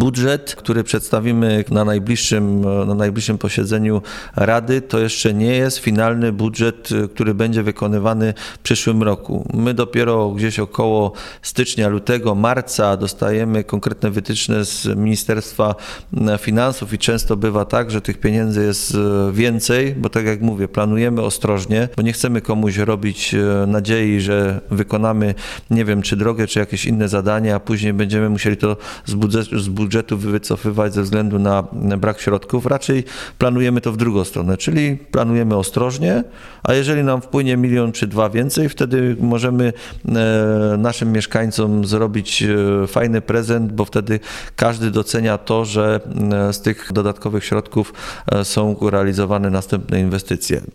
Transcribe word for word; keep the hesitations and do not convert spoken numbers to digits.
Budżet, który przedstawimy na najbliższym, na najbliższym posiedzeniu Rady, to jeszcze nie jest finalny budżet, który będzie wykonywany w przyszłym roku. My dopiero gdzieś około stycznia, lutego, marca dostajemy konkretne wytyczne z Ministerstwa Finansów i często bywa tak, że tych pieniędzy jest więcej, bo tak jak mówię, planujemy ostrożnie, bo nie chcemy komuś robić nadziei, że wykonamy, nie wiem, czy drogę, czy jakieś inne zadania, a później będziemy musieli to z budżetu, z budżetu wycofywać ze względu na brak środków. Raczej planujemy to w drugą stronę, czyli planujemy ostrożnie, a jeżeli nam wpłynie milion czy dwa więcej, wtedy możemy naszym mieszkańcom zrobić fajny prezent, bo wtedy każdy docenia to, że z tych dodatkowych środków są realizowane następne inwestycje.